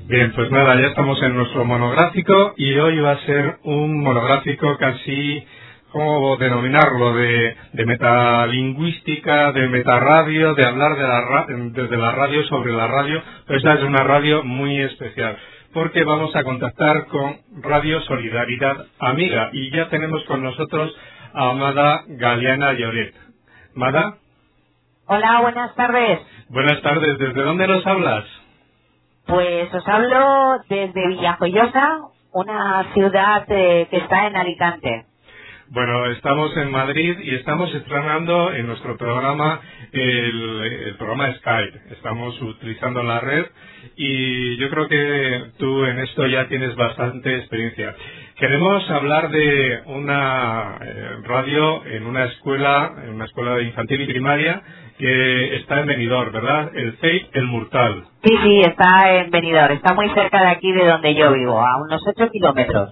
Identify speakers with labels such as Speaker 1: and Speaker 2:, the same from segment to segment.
Speaker 1: Bien, pues nada, ya estamos en nuestro monográfico y hoy va a ser un monográfico casi, ¿cómo denominarlo? De metalingüística, de metarradio, de hablar desde la radio sobre la radio, pero esta es una radio muy especial, porque vamos a contactar con Radio Solidaridad Amiga y ya tenemos con nosotros a Amada Galeana Lloret. ¿Mada?
Speaker 2: Hola, buenas tardes.
Speaker 1: Buenas tardes, ¿desde dónde nos hablas?
Speaker 2: Pues os hablo desde Villajoyosa, una ciudad que está en Alicante.
Speaker 1: Bueno, estamos en Madrid y estamos estrenando en nuestro programa el programa Skype. Estamos utilizando la red y yo creo que tú en esto ya tienes bastante experiencia. Queremos hablar de una radio en una escuela de infantil y primaria que está en Benidorm, ¿verdad? El CEIP El Murtal.
Speaker 2: Sí, está en Benidorm. Está muy cerca de aquí de donde yo vivo, a unos 8 kilómetros.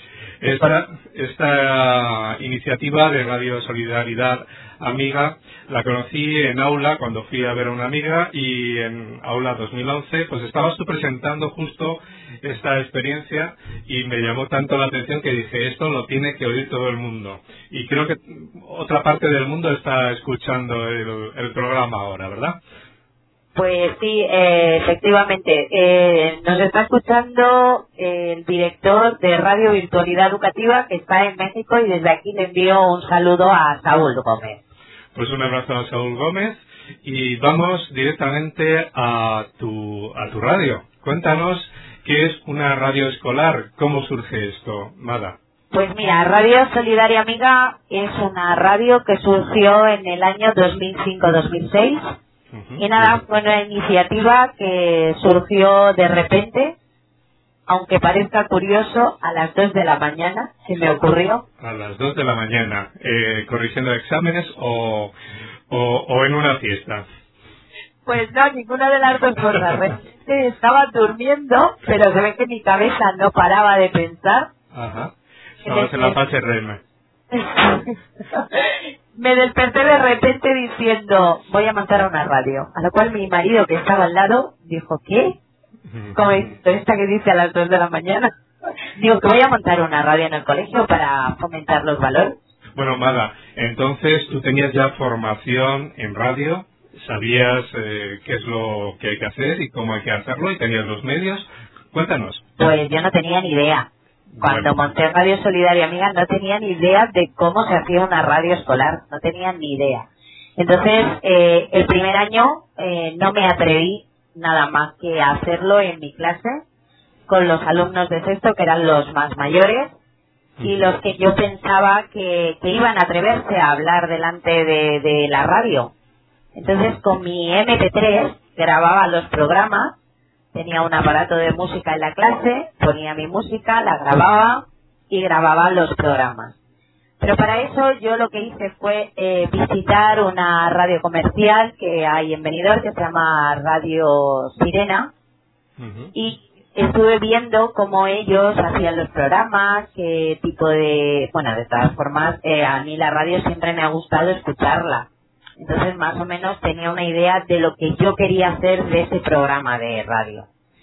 Speaker 1: Esta iniciativa de Radio Solidaridad Amiga la conocí en aula cuando fui a ver a una amiga y en aula 2011 pues estabas tú presentando justo esta experiencia y me llamó tanto la atención que dije, esto lo tiene que oír todo el mundo. Y creo que otra parte del mundo está escuchando el programa ahora, ¿verdad?
Speaker 2: Pues sí, efectivamente. Nos está escuchando el director de Radio Virtualidad Educativa que está en México y desde aquí le envío un saludo a Saúl Gómez.
Speaker 1: Pues un abrazo a Saúl Gómez y vamos directamente a tu radio. Cuéntanos qué es una radio escolar, cómo surge esto, Mada.
Speaker 2: Pues mira, Radio Solidaria Amiga es una radio que surgió en el año 2005-2006. Y nada, fue una iniciativa que surgió de repente, aunque parezca curioso, a las 2 de la mañana se me ocurrió.
Speaker 1: A las 2 de la mañana, corrigiendo exámenes o en una fiesta.
Speaker 2: Pues no, ninguna de las dos cosas. Realmente estaba durmiendo, pero se ve que mi cabeza no paraba de pensar.
Speaker 1: Ajá, estabas en la fase REM.
Speaker 2: Me desperté de repente diciendo, voy a montar una radio. A lo cual mi marido, que estaba al lado, dijo, ¿qué? Como esta que dice a las 2 de la mañana. Digo, que voy a montar una radio en el colegio para fomentar los valores.
Speaker 1: Bueno, Mada, entonces tú tenías ya formación en radio, sabías qué es lo que hay que hacer y cómo hay que hacerlo y tenías los medios. Cuéntanos.
Speaker 2: Pues yo no tenía ni idea. Cuando monté Radio Solidaria Amiga no tenía ni idea de cómo se hacía una radio escolar, no tenía ni idea. Entonces, el primer año no me atreví nada más que a hacerlo en mi clase con los alumnos de sexto, que eran los más mayores, y los que yo pensaba que iban a atreverse a hablar delante de la radio. Entonces, con mi MP3 grababa los programas. Tenía un aparato de música en la clase, ponía mi música, la grababa y grababa los programas. Pero para eso yo lo que hice fue visitar una radio comercial que hay en Benidorm que se llama Radio Sirena y estuve viendo cómo ellos hacían los programas, qué tipo de... Bueno, de todas formas, a mí la radio siempre me ha gustado escucharla. Entonces, más o menos tenía una idea de lo que yo quería hacer de ese programa de radio.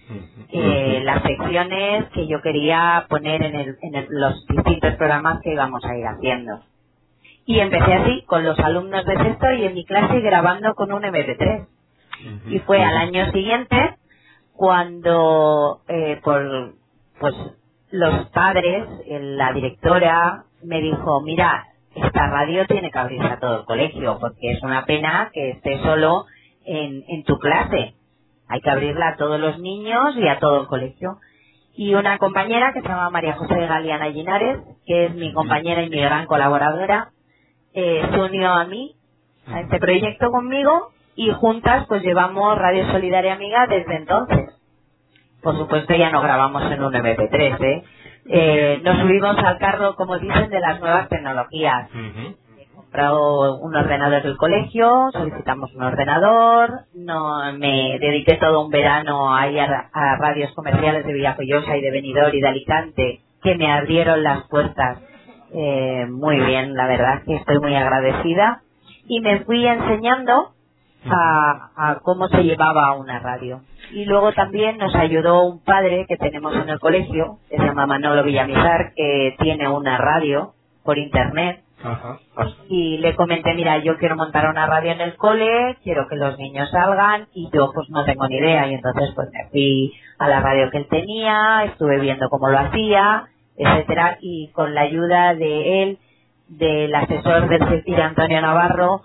Speaker 2: Las secciones que yo quería poner en los distintos programas que íbamos a ir haciendo. Y empecé así, con los alumnos de sexto y en mi clase grabando con un MP3. Y fue al año siguiente cuando, pues los padres, la directora, me dijo, mira, esta radio tiene que abrirse a todo el colegio, porque es una pena que esté solo en tu clase. Hay que abrirla a todos los niños y a todo el colegio. Y una compañera que se llama María José Galeana Llinares, que es mi compañera y mi gran colaboradora, se unió a mí, a este proyecto conmigo, y juntas pues llevamos Radio Solidaria Amiga desde entonces. Por supuesto ya no grabamos en un MP3, nos subimos al carro, como dicen, de las nuevas tecnologías. He comprado un ordenador del colegio, solicitamos un ordenador, me dediqué todo un verano a ir a radios comerciales de Villajoyosa y de Benidorm y de Alicante, que me abrieron las puertas muy bien, la verdad que estoy muy agradecida. Y me fui enseñando a cómo se llevaba una radio. Y luego también nos ayudó un padre que tenemos en el colegio, que se llama Manolo Villamizar, que tiene una radio por internet.
Speaker 1: Ajá.
Speaker 2: Y le comenté, mira, yo quiero montar una radio en el cole, quiero que los niños salgan, y yo pues no tengo ni idea. Y entonces pues me fui a la radio que él tenía, estuve viendo cómo lo hacía, etcétera, y con la ayuda de él, del asesor del CECIR, Antonio Navarro,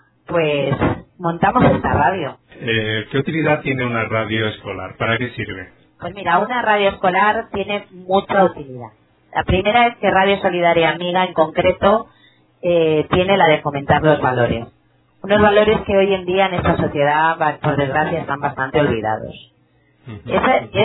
Speaker 2: pues montamos esta radio.
Speaker 1: ¿Qué utilidad tiene una radio escolar? ¿Para qué sirve?
Speaker 2: Pues mira, una radio escolar tiene mucha utilidad. La primera es que Radio Solidaria Amiga en concreto tiene la de fomentar los valores. Unos valores que hoy en día en esta sociedad, por desgracia, están bastante olvidados. Esa es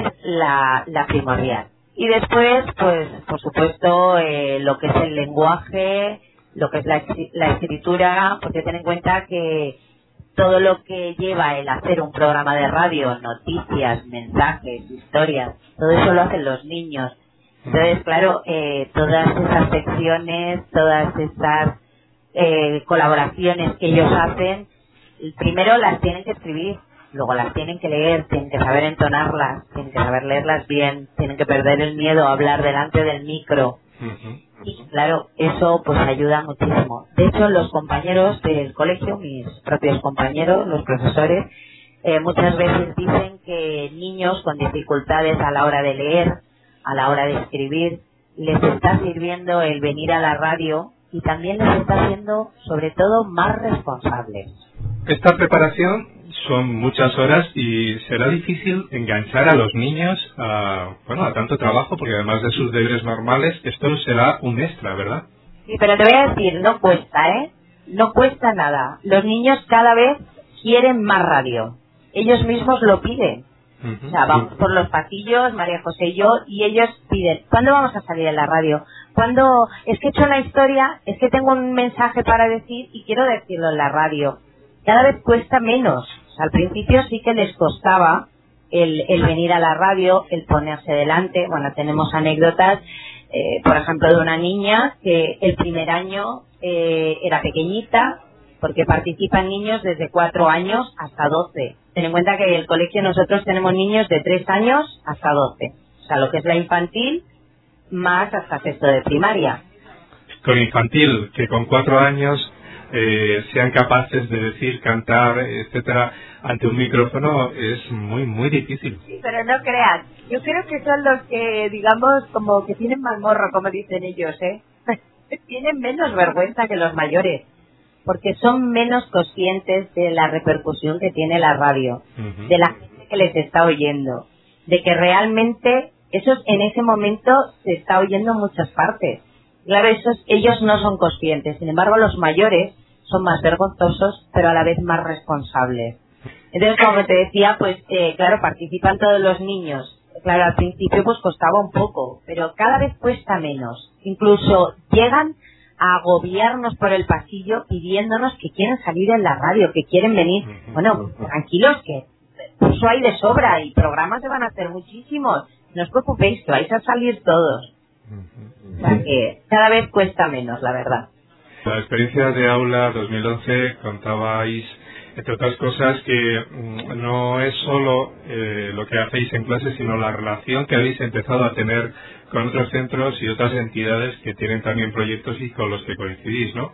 Speaker 2: la primordial. Y después, pues, por supuesto, lo que es el lenguaje, lo que es la escritura, porque ten en cuenta que todo lo que lleva el hacer un programa de radio, noticias, mensajes, historias, todo eso lo hacen los niños. Entonces, claro, todas esas secciones, todas esas colaboraciones que ellos hacen, primero las tienen que escribir, luego las tienen que leer, tienen que saber entonarlas, tienen que saber leerlas bien, tienen que perder el miedo a hablar delante del micro. Y claro, eso pues ayuda muchísimo. De hecho, los compañeros del colegio, mis propios compañeros, los profesores, muchas veces dicen que niños con dificultades a la hora de leer, a la hora de escribir, les está sirviendo el venir a la radio y también les está haciendo, sobre todo, más responsables.
Speaker 1: Esta preparación son muchas horas y será difícil enganchar a los niños a tanto trabajo, porque además de sus deberes normales, esto será un extra, ¿verdad?
Speaker 2: Sí, pero te voy a decir, no cuesta, ¿eh? No cuesta nada. Los niños cada vez quieren más radio. Ellos mismos lo piden. O sea, vamos por los pasillos, María José y yo, y ellos piden, ¿cuándo vamos a salir en la radio? ¿Cuándo? Es que he hecho una historia, es que tengo un mensaje para decir y quiero decirlo en la radio. Cada vez cuesta menos. O sea, al principio sí que les costaba el venir a la radio, el ponerse delante. Bueno, tenemos anécdotas, por ejemplo, de una niña que el primer año era pequeñita, porque participan niños desde 4 años hasta 12. Ten en cuenta que en el colegio nosotros tenemos niños de 3 años hasta 12. O sea, lo que es la infantil, más hasta sexto de primaria.
Speaker 1: Con infantil, que con 4 años sean capaces de decir, cantar, etcétera, ante un micrófono es muy, muy difícil.
Speaker 2: Sí, pero no creas. Yo creo que son los que, digamos, como que tienen mal morro, como dicen ellos, ¿eh? Tienen menos vergüenza que los mayores, porque son menos conscientes de la repercusión que tiene la radio, de la gente que les está oyendo, de que realmente eso en ese momento se está oyendo en muchas partes. Claro, ellos no son conscientes, sin embargo los mayores son más vergonzosos, pero a la vez más responsables. Entonces, como te decía, pues claro, participan todos los niños. Claro, al principio pues costaba un poco, pero cada vez cuesta menos. Incluso llegan a agobiarnos por el pasillo pidiéndonos que quieren salir en la radio, que quieren venir. Bueno, tranquilos, que curso hay de sobra y programas se van a hacer muchísimos. No os preocupéis, que vais a salir todos. O sea que cada vez cuesta menos, la verdad.
Speaker 1: La experiencia de Aula 2011 contabais, entre otras cosas, que no es solo lo que hacéis en clase, sino la relación que habéis empezado a tener con otros centros y otras entidades que tienen también proyectos y con los que coincidís, ¿no?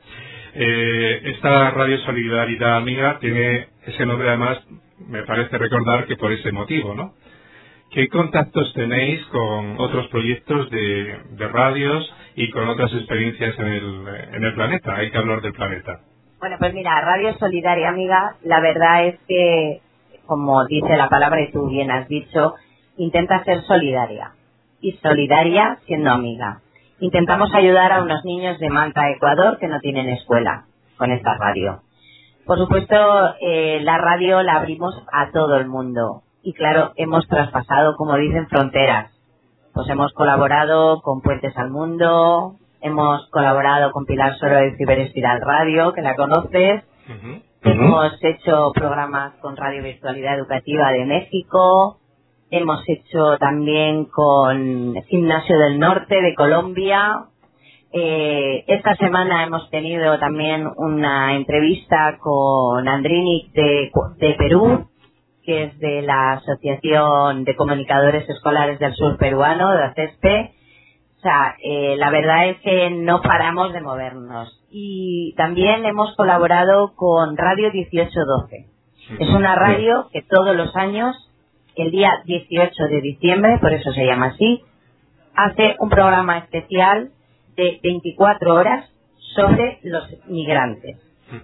Speaker 1: Esta Radio Solidaridad Amiga tiene ese nombre, además, me parece recordar que por ese motivo, ¿no? ¿Qué contactos tenéis con otros proyectos de radios y con otras experiencias en el planeta? Hay que hablar del planeta.
Speaker 2: Bueno, pues mira, Radio Solidaria Amiga, la verdad es que, como dice la palabra y tú bien has dicho, intenta ser solidaria. Y solidaria siendo amiga. Intentamos ayudar a unos niños de Manta, Ecuador, que no tienen escuela con esta radio. Por supuesto, la radio la abrimos a todo el mundo. Y claro, hemos traspasado, como dicen, fronteras. Pues hemos colaborado con Puentes al Mundo, hemos colaborado con Pilar Soro de Ciberespiral Radio, que la conoces. Hemos hecho programas con Radio Virtualidad Educativa de México. Hemos hecho también con Gimnasio del Norte de Colombia. Esta semana hemos tenido también una entrevista con Andrini de Perú, que es de la Asociación de Comunicadores Escolares del Sur Peruano, de ACESPE. O sea, la verdad es que no paramos de movernos. Y también hemos colaborado con Radio 1812. Es una radio que todos los años, el día 18 de diciembre, por eso se llama así, hace un programa especial de 24 horas sobre los migrantes.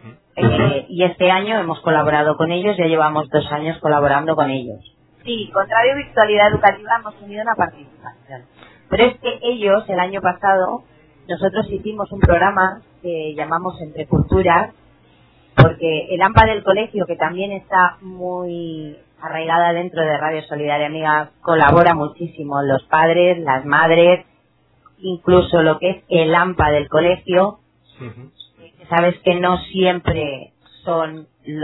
Speaker 2: Y este año hemos colaborado con ellos, ya llevamos 2 años colaborando con ellos. Sí, con Radio Virtualidad Educativa hemos tenido una participación. Pero es que ellos, el año pasado, nosotros hicimos un programa que llamamos Entre Culturas, porque el AMPA del colegio, que también está muy arraigada dentro de Radio Solidaria Amiga, colabora muchísimo, los padres, las madres, incluso lo que es el AMPA del colegio. Sabes que no siempre son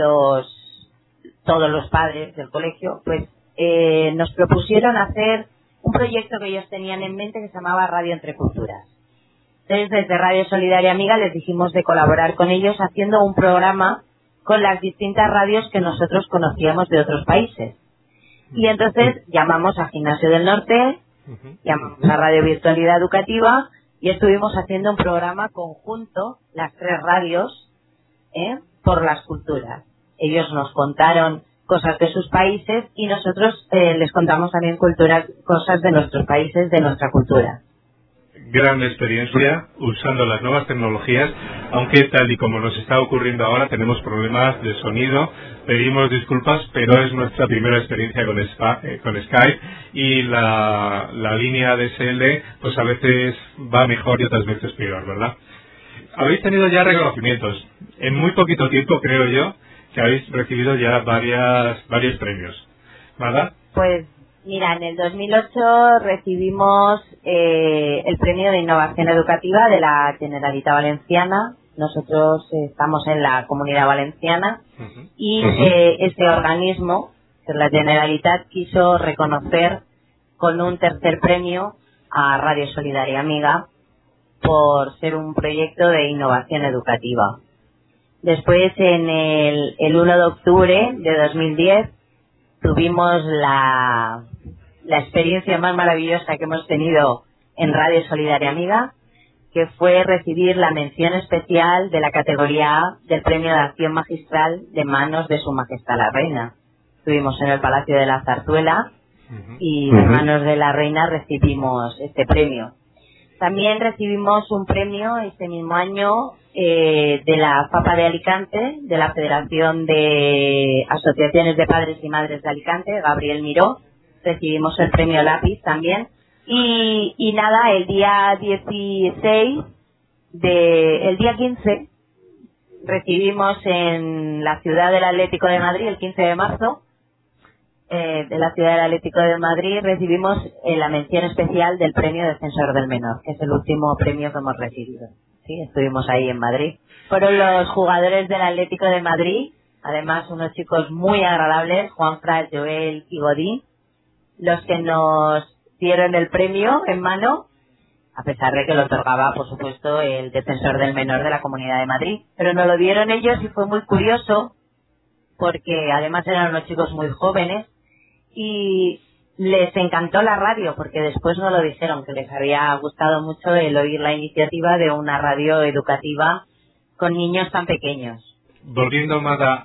Speaker 2: todos los padres del colegio, pues nos propusieron hacer un proyecto que ellos tenían en mente que se llamaba Radio Entre Culturas. Entonces, desde Radio Solidaria Amiga les dijimos de colaborar con ellos haciendo un programa con las distintas radios que nosotros conocíamos de otros países. Y entonces llamamos a Gimnasio del Norte, llamamos a Radio Virtualidad Educativa y estuvimos haciendo un programa conjunto, las 3 radios, por las culturas. Ellos nos contaron cosas de sus países y nosotros les contamos también cosas de nuestros países, de nuestra cultura.
Speaker 1: Gran experiencia usando las nuevas tecnologías, aunque tal y como nos está ocurriendo ahora tenemos problemas de sonido, pedimos disculpas, pero es nuestra primera experiencia con Skype y la línea DSL pues a veces va mejor y otras veces peor, ¿verdad? Habéis tenido ya reconocimientos, en muy poquito tiempo creo yo que habéis recibido ya varios premios, ¿verdad?
Speaker 2: Pues mira, en el 2008 recibimos el premio de innovación educativa de la Generalitat Valenciana. Nosotros estamos en la Comunidad Valenciana y este organismo, que la Generalitat, quiso reconocer con un tercer premio a Radio Solidaria Amiga por ser un proyecto de innovación educativa. Después, en el 1 de octubre de 2010, tuvimos la experiencia más maravillosa que hemos tenido en Radio Solidaria Amiga, que fue recibir la mención especial de la categoría A del Premio de Acción Magistral de manos de Su Majestad la Reina. Estuvimos en el Palacio de la Zarzuela y de manos de la Reina recibimos este premio. También recibimos un premio este mismo año de la FAPA de Alicante, de la Federación de Asociaciones de Padres y Madres de Alicante, Gabriel Miró. Recibimos el premio Lápiz también. Y nada, el día 15 recibimos en la ciudad del Atlético de Madrid, el 15 de marzo, de la ciudad del Atlético de Madrid, recibimos la mención especial del premio Defensor del Menor, que es el último premio que hemos recibido. Sí, estuvimos ahí en Madrid. Fueron los jugadores del Atlético de Madrid, además unos chicos muy agradables, Juanfran, Joel y Godín, los que nos dieron el premio en mano, a pesar de que lo otorgaba, por supuesto, el Defensor del Menor de la Comunidad de Madrid. Pero nos lo dieron ellos y fue muy curioso, porque además eran unos chicos muy jóvenes y les encantó la radio, porque después nos lo dijeron, que les había gustado mucho el oír la iniciativa de una radio educativa con niños tan pequeños.
Speaker 1: Volviendo, Mada,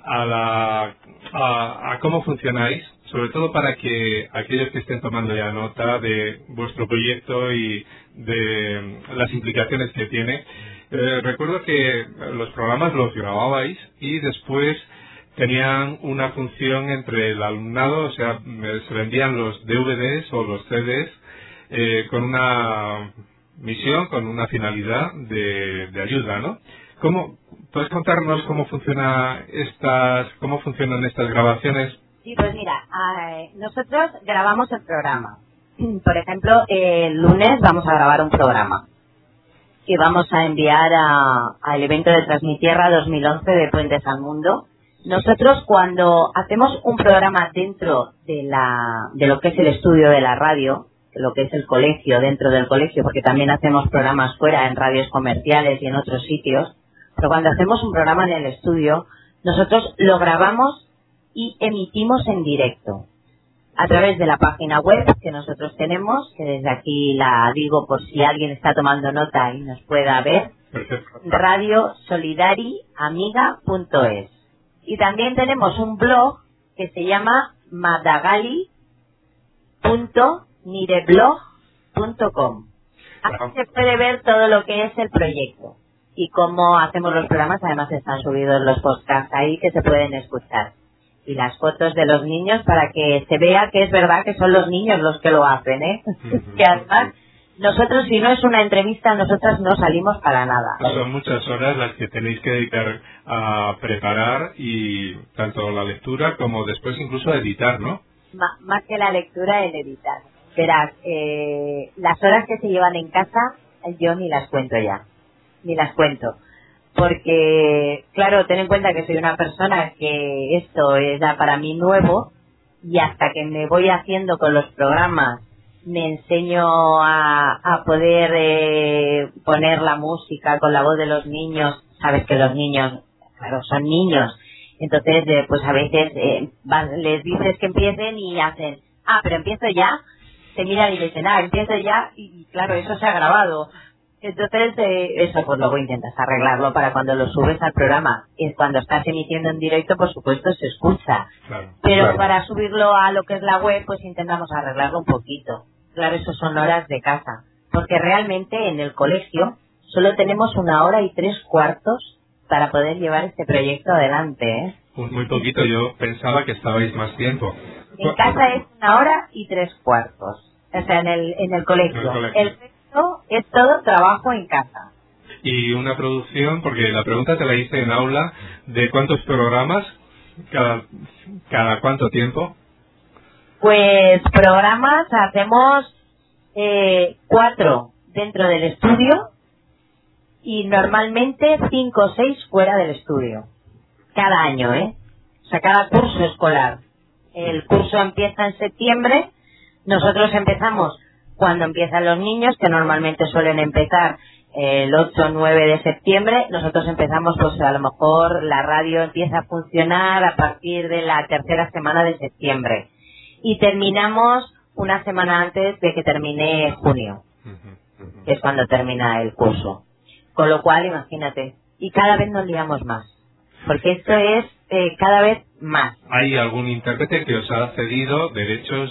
Speaker 1: a cómo funcionáis, sobre todo para que aquellos que estén tomando ya nota de vuestro proyecto y de las implicaciones que tiene, recuerdo que los programas los grababais y después tenían una función entre el alumnado, o sea, se vendían los DVDs o los CDs con una misión, con una finalidad de ayuda, ¿no? ¿Puedes contarnos cómo funcionan estas grabaciones?
Speaker 2: Sí, pues mira, nosotros grabamos el programa. Por ejemplo, el lunes vamos a grabar un programa que vamos a enviar al evento de Transmitierra 2011 de Puentes al Mundo. Nosotros, cuando hacemos un programa dentro de lo que es el estudio de la radio, lo que es el colegio, dentro del colegio, porque también hacemos programas fuera en radios comerciales y en otros sitios, pero cuando hacemos un programa en el estudio, nosotros lo grabamos y emitimos en directo a través de la página web que nosotros tenemos, que desde aquí la digo por si alguien está tomando nota y nos pueda ver, radiosolidariamiga.es. Y también tenemos un blog que se llama madagali.nireblog.com. Aquí se puede ver todo lo que es el proyecto y cómo hacemos los programas. Además están subidos los podcasts ahí que se pueden escuchar. Y las fotos de los niños para que se vea que es verdad que son los niños los que lo hacen, ¿eh? Que además nosotros, si no es una entrevista, nosotras no salimos para nada.
Speaker 1: Son muchas horas las que tenéis que dedicar a preparar, y tanto la lectura como después incluso a editar, ¿no?
Speaker 2: Más que la lectura, el editar. Verás, las horas que se llevan en casa, yo ni las cuento ya. Ni las cuento. Porque, claro, ten en cuenta que soy una persona que esto es para mí nuevo, y hasta que me voy haciendo con los programas, me enseño a poder poner la música con la voz de los niños. Sabes que los niños, claro, son niños. Entonces, pues a veces les dices que empiecen y hacen, pero empiezo ya. Te miran y dicen, empiezo ya, y claro, eso se ha grabado. Entonces, eso pues luego intentas arreglarlo para cuando lo subes al programa. Y cuando estás emitiendo en directo, por supuesto, se escucha.
Speaker 1: Claro,
Speaker 2: pero
Speaker 1: claro,
Speaker 2: para subirlo a lo que es la web, pues intentamos arreglarlo un poquito. Claro, eso son horas de casa. Porque realmente en el colegio solo tenemos 1 hora y 3/4 para poder llevar este proyecto adelante, ¿eh?
Speaker 1: Pues muy poquito, yo pensaba que estabais más tiempo.
Speaker 2: En casa es 1 hora y 3/4. O sea, en el colegio. El resto es todo trabajo en casa.
Speaker 1: Y una producción, porque la pregunta te la hice en aula, ¿de cuántos programas? ¿Cada cuánto tiempo?
Speaker 2: Pues programas hacemos 4 dentro del estudio y normalmente 5 o 6 fuera del estudio. Cada año, ¿eh? O sea, cada curso escolar. El curso empieza en septiembre. Nosotros empezamos cuando empiezan los niños, que normalmente suelen empezar el 8 o 9 de septiembre. Nosotros empezamos, pues a lo mejor la radio empieza a funcionar a partir de la 3ª semana de septiembre. Y terminamos una semana antes de que termine junio, que es cuando termina el curso. Con lo cual, imagínate, y cada vez nos liamos más, porque esto es cada vez más.
Speaker 1: ¿Hay algún intérprete que os ha cedido derechos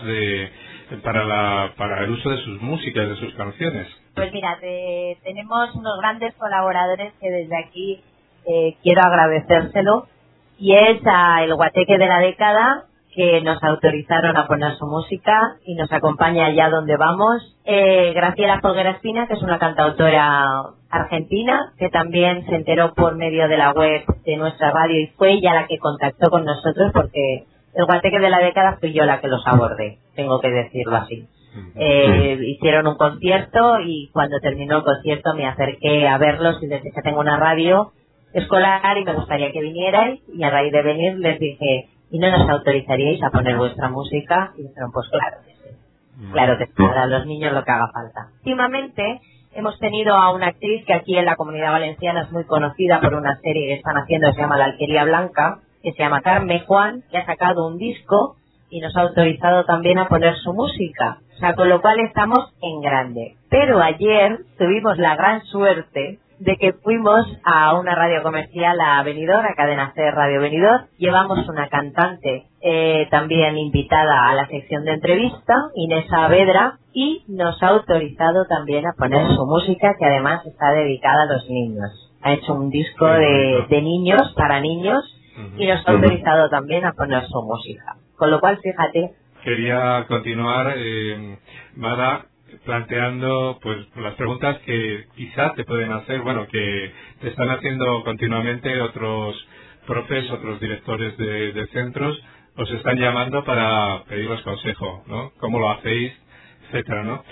Speaker 1: para el uso de sus músicas, de sus canciones?
Speaker 2: Pues mira, tenemos unos grandes colaboradores que desde aquí quiero agradecérselo, y es a El Guateque de la Década, que nos autorizaron a poner su música y nos acompaña allá donde vamos. Graciela Folguera Espina, que es una cantautora argentina, que también se enteró por medio de la web de nuestra radio y fue ella la que contactó con nosotros, porque El Guateque de la Década fui yo la que los abordé, tengo que decirlo así. Hicieron un concierto y cuando terminó el concierto me acerqué a verlos y les dije, tengo una radio escolar y me gustaría que vinierais, y a raíz de venir les dije, ¿y no nos autorizaríais a poner vuestra música? Y dijeron, pues claro que sí. Claro que sí, para los niños lo que haga falta. Últimamente hemos tenido a una actriz que aquí en la Comunidad Valenciana es muy conocida por una serie que están haciendo que se llama La Alquería Blanca, que se llama Carmen Juan, que ha sacado un disco y nos ha autorizado también a poner su música. O sea, con lo cual estamos en grande. Pero ayer tuvimos la gran suerte de que fuimos a una radio comercial, a Benidorm, a Cadena C Radio Benidorm. Llevamos una cantante también invitada a la sección de entrevista, Inés Saavedra, y nos ha autorizado también a poner su música, que además está dedicada a los niños. Ha hecho un disco de niños, para niños, y nos ha autorizado también a poner su música. Con lo cual, fíjate.
Speaker 1: Quería continuar, Mara, planteando pues las preguntas que quizás te pueden hacer, bueno, que te están haciendo continuamente otros profes, otros directores de centros, os están llamando para pediros consejo, ¿no? ¿Cómo lo hacéis? Etcétera, ¿no?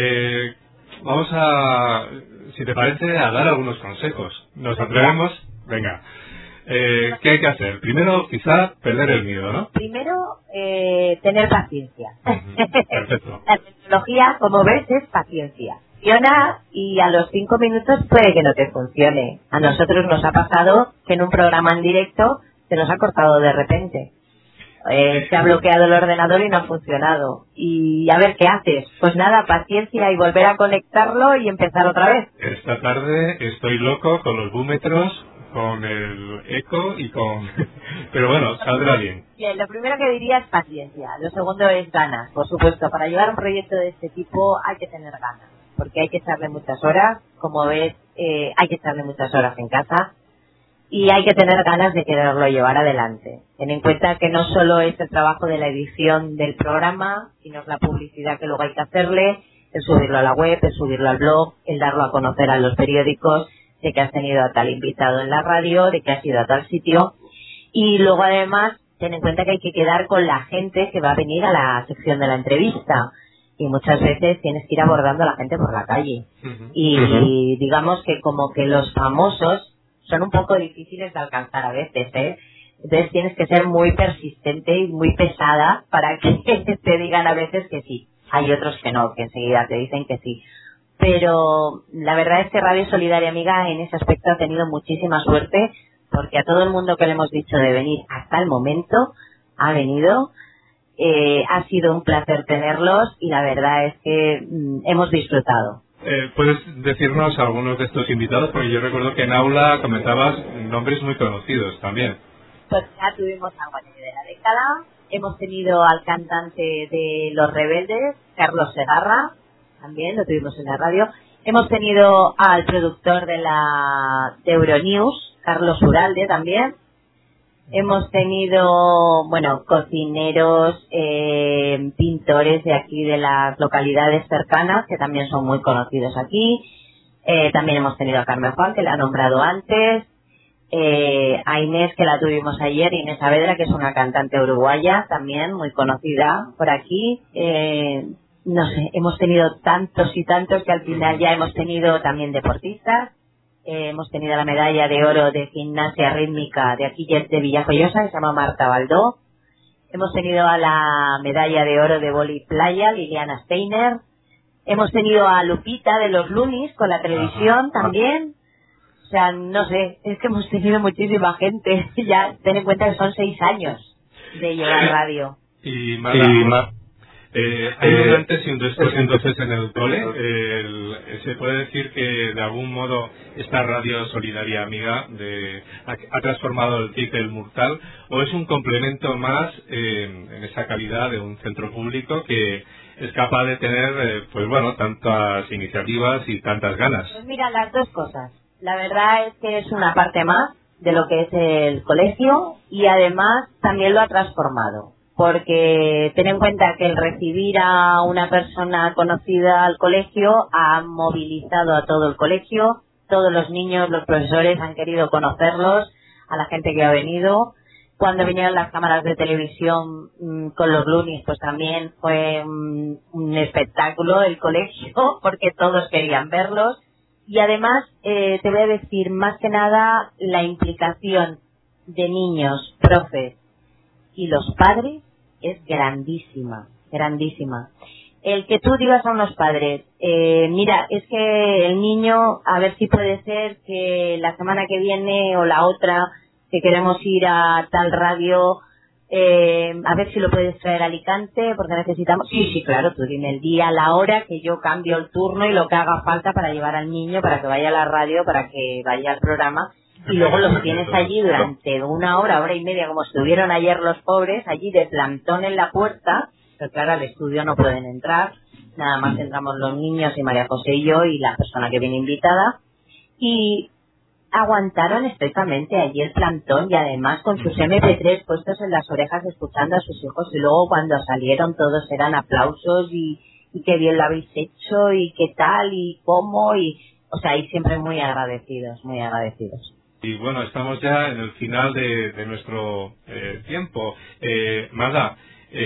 Speaker 1: Vamos a, si te parece, a dar algunos consejos. ¿Nos atrevemos? Venga. ¿Qué hay que hacer? Primero, quizá, perder el miedo, ¿no?
Speaker 2: Primero, tener paciencia.
Speaker 1: Perfecto.
Speaker 2: La tecnología, como ves, es paciencia. Funciona y a los 5 minutos puede que no te funcione. A nosotros nos ha pasado que en un programa en directo se nos ha cortado de repente. Se ha bloqueado el ordenador y no ha funcionado. Y a ver qué haces. Pues nada, paciencia y volver a conectarlo y empezar otra vez.
Speaker 1: Esta tarde estoy loco con los búmetros, con el eco y con... Pero bueno, saldrá bien.
Speaker 2: Bien, lo primero que diría es paciencia. Lo segundo es ganas. Por supuesto, para llevar un proyecto de este tipo hay que tener ganas. Porque hay que echarle muchas horas. Como ves, hay que echarle muchas horas en casa. Y hay que tener ganas de quererlo llevar adelante. Ten en cuenta que no solo es el trabajo de la edición del programa, sino es la publicidad que luego hay que hacerle, el subirlo a la web, el subirlo al blog, el darlo a conocer a los periódicos, de que has tenido a tal invitado en la radio, de que has ido a tal sitio. Y luego además, ten en cuenta que hay que quedar con la gente que va a venir a la sección de la entrevista. Y muchas veces tienes que ir abordando a la gente por la calle. Y digamos que como que los famosos son un poco difíciles de alcanzar a veces, ¿eh? Entonces tienes que ser muy persistente y muy pesada para que te digan a veces que sí. Hay otros que no, que enseguida te dicen que sí. Pero la verdad es que Radio Solidaria Amiga en ese aspecto ha tenido muchísima suerte, porque a todo el mundo que le hemos dicho de venir hasta el momento ha venido. Ha sido un placer tenerlos y la verdad es que hemos disfrutado.
Speaker 1: ¿Puedes decirnos algunos de estos invitados? Porque yo recuerdo que en aula comentabas nombres muy conocidos también.
Speaker 2: Pues ya tuvimos a Guanete de la década, hemos tenido al cantante de Los Rebeldes, Carlos Segarra, también lo tuvimos en la radio. Hemos tenido al productor de Euronews, Carlos Uralde también. Hemos tenido, bueno, cocineros, pintores de aquí de las localidades cercanas, que también son muy conocidos aquí. También hemos tenido a Carmen Juan, que la ha nombrado antes. A Inés, que la tuvimos ayer, Inés Saavedra, que es una cantante uruguaya, también muy conocida por aquí. No sé, hemos tenido tantos y tantos que al final ya hemos tenido también deportistas. Hemos tenido la medalla de oro de gimnasia rítmica de aquí de Villajoyosa, que se llama Marta Baldó. Hemos tenido a la medalla de oro de vóley playa, Liliana Steiner. Hemos tenido a Lupita de los Lunis con la televisión también. O sea, no sé, es que hemos tenido muchísima gente. Ya ten en cuenta que son 6 años de llevar radio.
Speaker 1: Y hay un antes y un después entonces en el cole. Se puede decir que de algún modo esta Radio Solidaria Amiga ha transformado el TIC del Murtal, o es un complemento más en esa calidad de un centro público que es capaz de tener pues bueno, tantas iniciativas y tantas ganas.
Speaker 2: Pues mira, las dos cosas. La verdad es que es una parte más de lo que es el colegio y además también lo ha transformado. Porque ten en cuenta que el recibir a una persona conocida al colegio ha movilizado a todo el colegio, todos los niños, los profesores han querido conocerlos, a la gente que ha venido. Cuando vinieron las cámaras de televisión con los Lunis, pues también fue un espectáculo el colegio, porque todos querían verlos. Y además, te voy a decir, más que nada, la implicación de niños, profes, y los padres es grandísima, grandísima. El que tú digas a unos padres, mira, es que el niño, a ver si puede ser que la semana que viene o la otra, que queremos ir a tal radio, a ver si lo puedes traer a Alicante, porque necesitamos... Sí, claro, tú dime el día, la hora, que yo cambio el turno y lo que haga falta para llevar al niño, para que vaya a la radio, para que vaya al programa. Y luego los tienes allí durante 1 hora, hora y media, como estuvieron ayer los pobres, allí de plantón en la puerta, pero claro, al estudio no pueden entrar, nada más entramos los niños y María José y yo y la persona que viene invitada, y aguantaron estrictamente allí el plantón y además con sus MP3 puestos en las orejas escuchando a sus hijos, y luego cuando salieron todos eran aplausos y qué bien lo habéis hecho y qué tal y cómo, y o sea, y siempre muy agradecidos, muy agradecidos.
Speaker 1: Y bueno, estamos ya en el final de nuestro tiempo. Magda,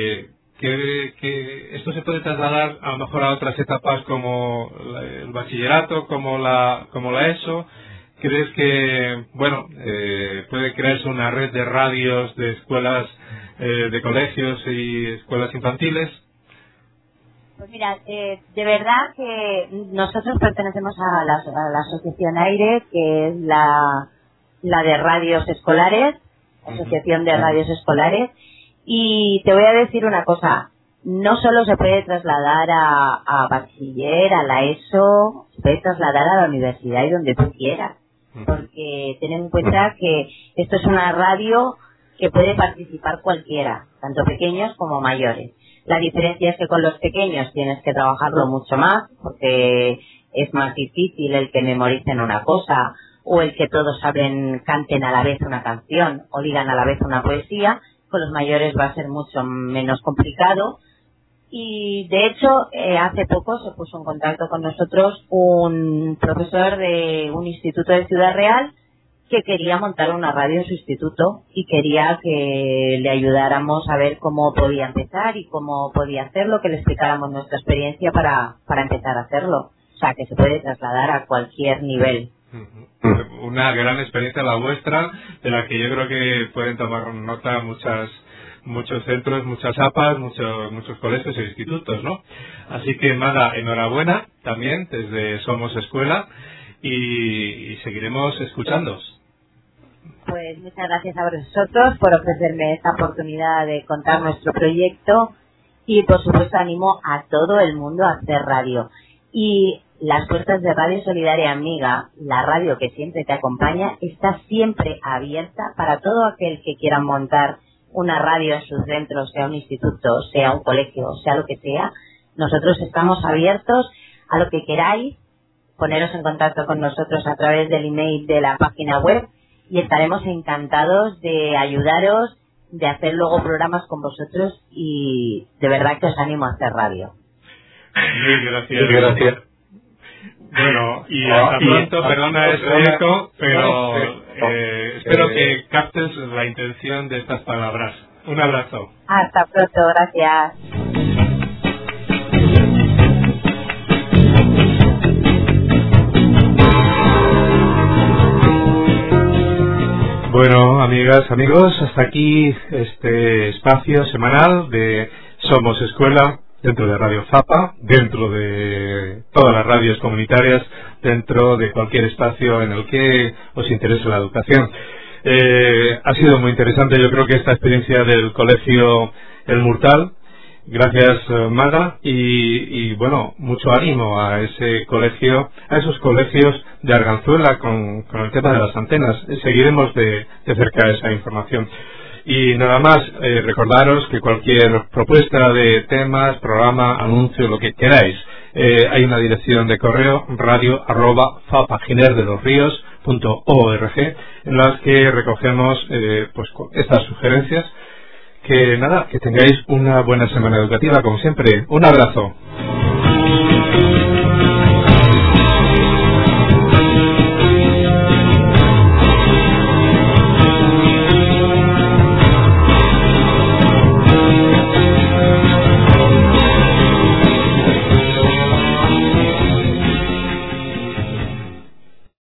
Speaker 1: que esto se puede trasladar a lo mejor a otras etapas como el bachillerato, como la ESO. ¿crees que, puede crearse una red de radios de escuelas, de colegios y escuelas infantiles?
Speaker 2: Pues mira, de verdad que nosotros pertenecemos a la Asociación AIRE, que es la de radios escolares, Asociación de Radios Escolares, y te voy a decir una cosa, no solo se puede trasladar a bachiller, a la ESO, se puede trasladar a la universidad y donde tú quieras, porque ten en cuenta que esto es una radio que puede participar cualquiera, tanto pequeños como mayores. La diferencia es que con los pequeños tienes que trabajarlo mucho más, porque es más difícil el que memoricen una cosa, o el que todos canten a la vez una canción, o digan a la vez una poesía. Con los mayores va a ser mucho menos complicado. Y de hecho, hace poco se puso en contacto con nosotros un profesor de un instituto de Ciudad Real que quería montar una radio en su instituto y quería que le ayudáramos a ver cómo podía empezar y cómo podía hacerlo, que le explicáramos nuestra experiencia para empezar a hacerlo. O sea, que se puede trasladar a cualquier nivel.
Speaker 1: Una gran experiencia la vuestra, de la que yo creo que pueden tomar nota muchos centros, muchas APAs, muchos colegios e institutos, ¿no? Así que Maga, enhorabuena también desde Somos Escuela y seguiremos escuchándoos.
Speaker 2: Pues muchas gracias a vosotros por ofrecerme esta oportunidad de contar nuestro proyecto y por supuesto animo a todo el mundo a hacer radio. Y las puertas de Radio Solidaria Amiga, la radio que siempre te acompaña, está siempre abierta para todo aquel que quiera montar una radio en su centro, sea un instituto, sea un colegio, sea lo que sea. Nosotros estamos abiertos a lo que queráis, poneros en contacto con nosotros a través del email de la página web y estaremos encantados de ayudaros, de hacer luego programas con vosotros y de verdad que os animo a hacer radio.
Speaker 1: Gracias. Bueno, y hasta pronto, perdona ese eco, pero espero que captes la intención de estas palabras. Un abrazo.
Speaker 2: Hasta pronto, gracias.
Speaker 1: Bueno, amigas, amigos, hasta aquí este espacio semanal de Somos Escuela, dentro de Radio Fapa, dentro de todas las radios comunitarias, dentro de cualquier espacio en el que os interese la educación. Ha sido muy interesante, yo creo que esta experiencia del colegio El Murtal. Gracias, Maga, y bueno, mucho ánimo a ese colegio, a esos colegios de Arganzuela con el tema de las antenas. Seguiremos de cerca esa información. Y nada más, recordaros que cualquier propuesta de temas, programa, anuncio, lo que queráis, hay una dirección de correo radio@fapaginerdelosrios.org en las que recogemos pues estas sugerencias. Que nada, que tengáis una buena semana educativa, como siempre. Un abrazo.